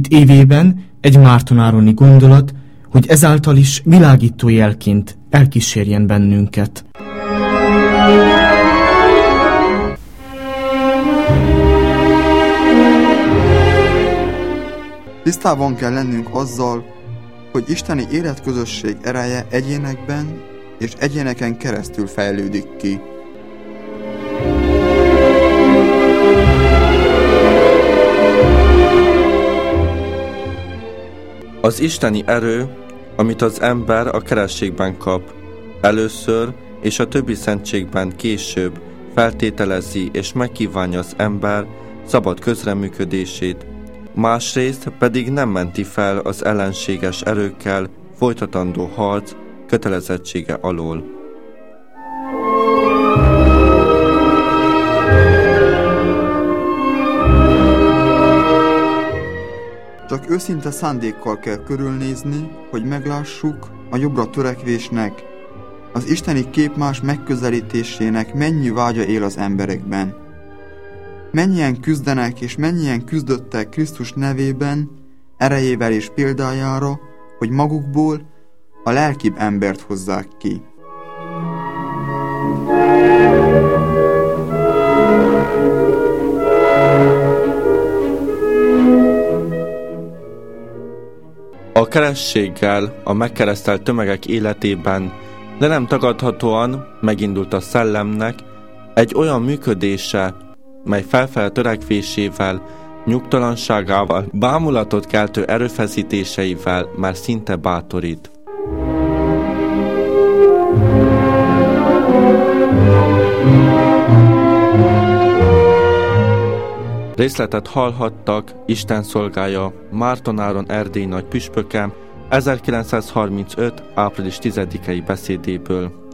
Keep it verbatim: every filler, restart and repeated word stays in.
hit évében egy mártonároni gondolat, hogy ezáltal is világító jelként elkísérjen bennünket. Tisztában kell lennünk azzal, hogy isteni életközösség ereje egyénekben és egyéneken keresztül fejlődik ki. Az isteni erő, amit az ember a kerességben kap, először és a többi szentségben később feltételezi és megkívánja az ember szabad közreműködését, másrészt pedig nem menti fel az ellenséges erőkkel folytatandó harc kötelezettsége alól. Csak őszinte szándékkal kell körülnézni, hogy meglássuk a jobbra törekvésnek, az isteni képmás megközelítésének mennyi vágya él az emberekben. Mennyien küzdenek és mennyien küzdöttek Krisztus nevében, erejével és példájára, hogy magukból a lelkibb embert hozzák ki. A kerességgel a megkeresztelt tömegek életében, de nem tagadhatóan megindult a szellemnek egy olyan működése, mely felfele törekvésével, nyugtalanságával, bámulatot keltő erőfeszítéseivel már szinte bátorít. Részletet hallhattak Isten szolgája Márton Áron erdélyi nagy püspöke ezerkilencszázharmincöt. április tizedikei beszédéből.